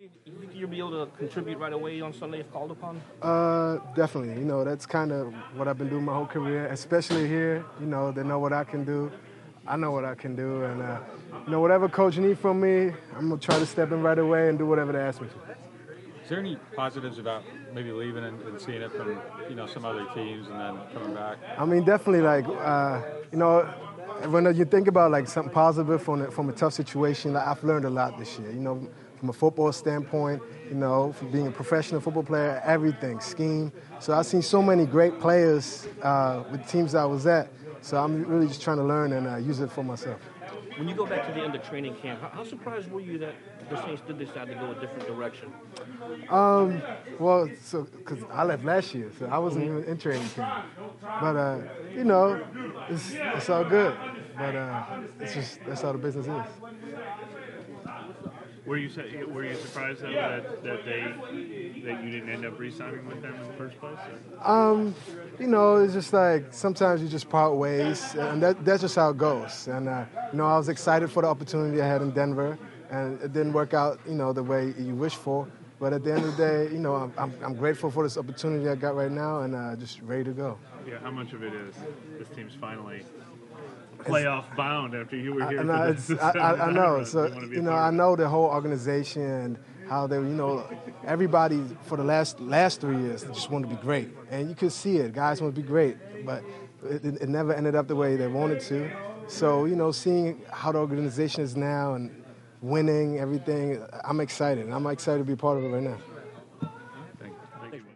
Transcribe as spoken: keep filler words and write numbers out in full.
You think you'll be able to contribute right away on Sunday if called upon? Uh, definitely. You know, that's kind of what I've been doing my whole career, especially here. You know, they know what I can do. I know what I can do. And, uh, you know, whatever coach needs from me, I'm going to try to step in right away and do whatever they ask me to. Is there any positives about maybe leaving and, and seeing it from, you know, some other teams and then coming back? I mean, definitely, like, uh, you know, when you think about, like, something positive from a, from a tough situation, like, I've learned a lot this year, you know, from a football standpoint, you know, from being a professional football player, everything, scheme. So I've seen so many great players uh, with teams I was at, so I'm really just trying to learn and uh, use it for myself. When you go back to the end of training camp, how, how surprised were you that the Saints did decide to go a different direction? Um, well, so because I left last year, so I wasn't even in training camp. But uh, you know, it's it's all good. But uh, it's just that's how the business is. Were you were you surprised though that, that they that you didn't end up re-signing with them in the first place? Um, you know, it's just like sometimes you just part ways, and that, that's just how it goes. And uh, you know, I was excited for the opportunity I had in Denver, and it didn't work out, you know, the way you wish for. But at the end of the day, you know, I'm, I'm, I'm grateful for this opportunity I got right now, and uh, just ready to go. Yeah, how much of it is this team's finally playoff bound after you were here? I, no, for this I, I, I know. So you, you know, I know the whole organization and how they, you know, everybody for the last last three years just wanted to be great, and you could see it. Guys want to be great, but it, it never ended up the way they wanted to. So you know, seeing how the organization is now and winning everything, I'm excited. I'm excited to be part of it right now.